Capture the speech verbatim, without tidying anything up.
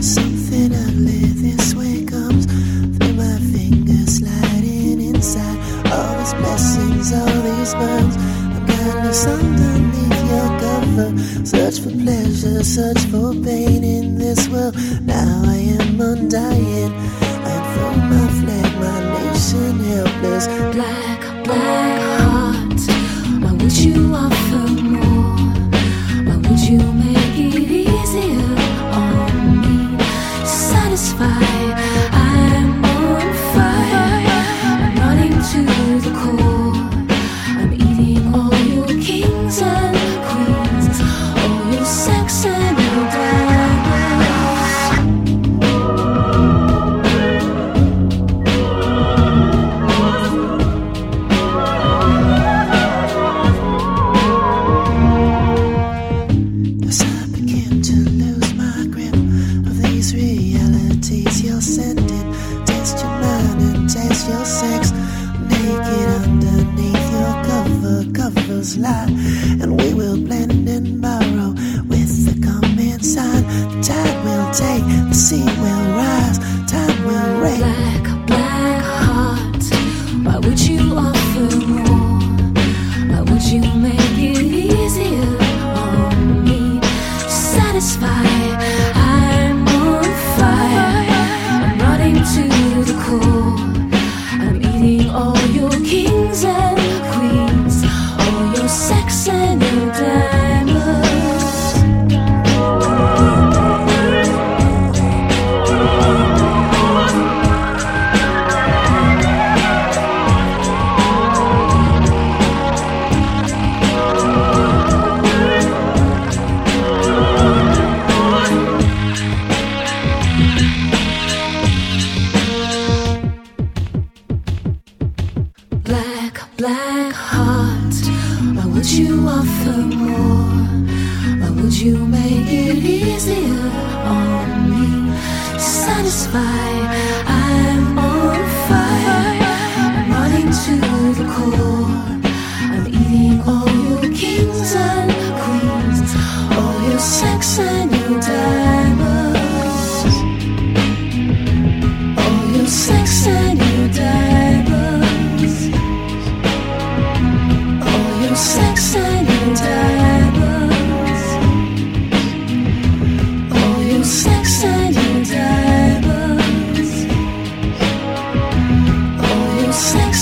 Something ugly this way comes through my fingers, sliding inside all these blessings, all these burns. I'm kind of underneath your cover. Search for pleasure, search for pain in this world. Now I am undying. I throw my flag, my nation helpless. Black, black heart, why would you offer more? Why would you make it easier on me? Satisfy, I'm on fire. I'm running to the core. I'm eating all your kings and queens, all your sex and your diamonds. As I begin to lose my grip of these realities you're sending, taste your mind and taste your sex. Naked underneath your cover, covers lie, and we will blend and borrow with the coming sign. The tide will take, the sea will rise, time will reign. Black, black heart, why would you offer more? Why would you make it easier on me? Satisfy, I'm on fire. I'm running to the core. I'm eating all your kings and queens, all your sex and your diamonds. Black, black heart, why would you offer more? Why would you make it easier on me? Satisfy, I'm on fire. I'm running to the core. I'm eating all your kings and queens, all your sex and your diamonds, all your sex and your diamonds, all your sex and your diamonds, all your sex and your diamonds, all your sex.